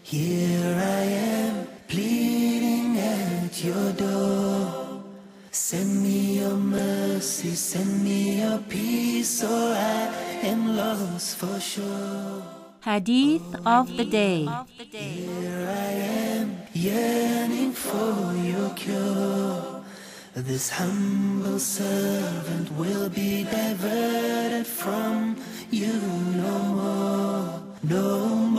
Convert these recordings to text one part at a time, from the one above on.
Here I am, pleading at your door. Send me your mercy, send me your peace, or I am lost for sure. Hadith of the Day. Here I am, yearning for your cure. This humble servant will be diverted from you no more, no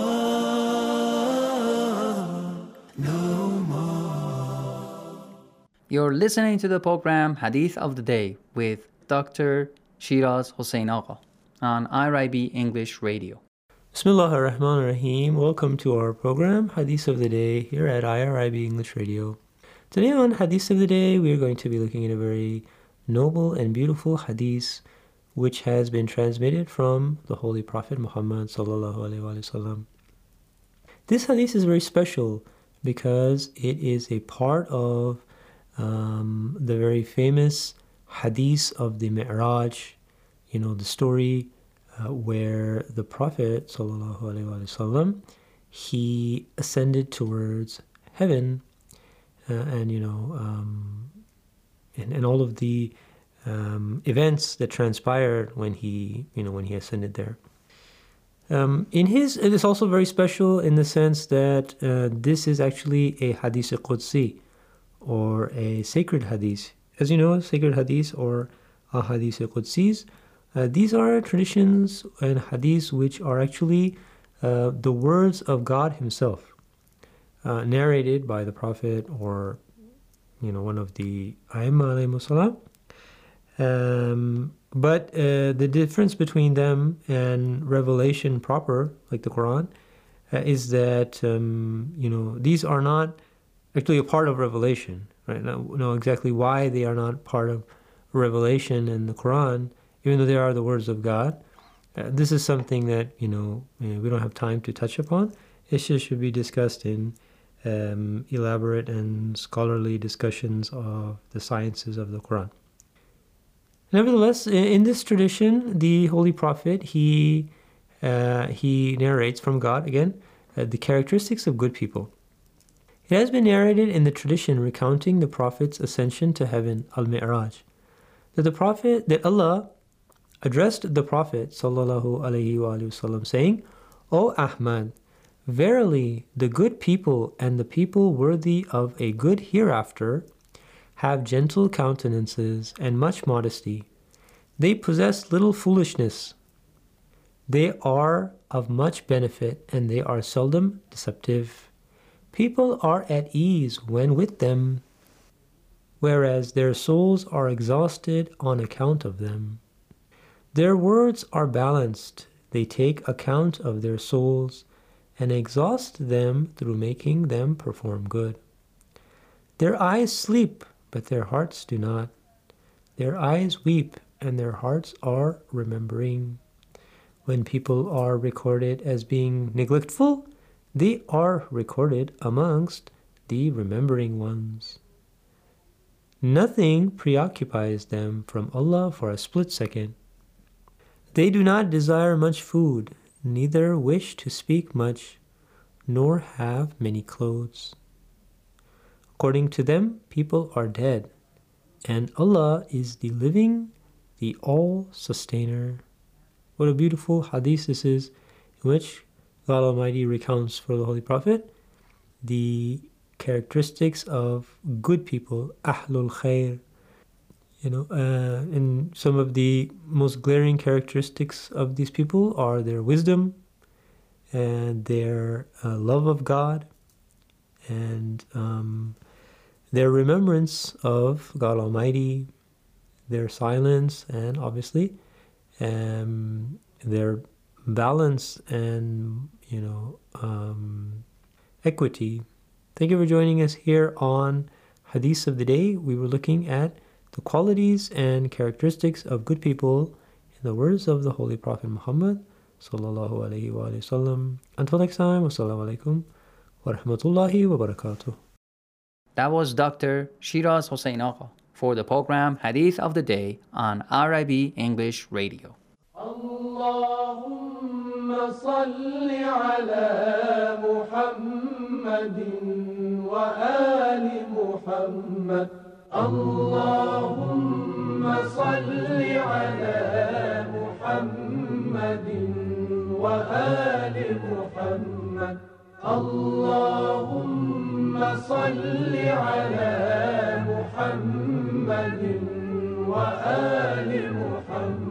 more, no more. You're listening to the program Hadith of the Day with Dr. Shiraz Hossein Agha on IRIB English Radio. Bismillah ar-Rahman ar-Rahim. Welcome to our program Hadith of the Day here at IRIB English Radio. Today on Hadith of the Day, we are going to be looking at a very noble and beautiful hadith which has been transmitted from the Holy Prophet Muhammad sallallahu alaihi wasallam. This hadith is very special because it is a part of the very famous hadith of the Mi'raj, the story where the Prophet sallallahu alaihi wasallam, he ascended towards heaven, and all of the events that transpired when he ascended there. It is also very special in the sense that this is actually a hadith qudsi, or a sacred hadith. As you know, sacred hadith or hadith qudsis, these are traditions and hadiths which are actually the words of God Himself, narrated by the Prophet or one of the A'imma alayhimus salam. But the difference between them and revelation proper, like the Quran, is that these are not actually a part of revelation. Right? Know exactly why they are not part of revelation in the Quran, even though they are the words of God. This is something that we don't have time to touch upon. It should be discussed in elaborate and scholarly discussions of the sciences of the Quran. Nevertheless, in this tradition, the Holy Prophet he narrates from God again the characteristics of good people. It has been narrated in the tradition recounting the Prophet's ascension to heaven, al-Mi'raj, that Allah addressed the Prophet sallallahu alaihi wasallam saying, "O Ahmad, verily the good people and the people worthy of a good hereafter have gentle countenances and much modesty. They possess little foolishness. They are of much benefit and they are seldom deceptive. People are at ease when with them, whereas their souls are exhausted on account of them. Their words are balanced. They take account of their souls and exhaust them through making them perform good. Their eyes sleep, but their hearts do not. Their eyes weep, and their hearts are remembering. When people are recorded as being neglectful, they are recorded amongst the remembering ones. Nothing preoccupies them from Allah for a split second. They do not desire much food, neither wish to speak much, nor have many clothes. According to them, people are dead, and Allah is the living, the all-sustainer." What a beautiful hadith this is, in which God Almighty recounts for the Holy Prophet the characteristics of good people, Ahlul Khair. And some of the most glaring characteristics of these people are their wisdom and their love of God and their remembrance of God Almighty, their silence, and obviously their balance and equity. Thank you for joining us here on Hadith of the Day. We were looking at the qualities and characteristics of good people in the words of the Holy Prophet Muhammad sallallahu alaihi wasallam. Until next time, wassalamu alaikum wa rahmatullahi wa barakatuh. That was Dr. Shiraz Hossein Agha for the program Hadith of the Day on IRIB English Radio. Allahumma salli ala Muhammad محمد وآل محمد اللهم صل على محمد وآل محمد اللهم صل على محمد وآل محمد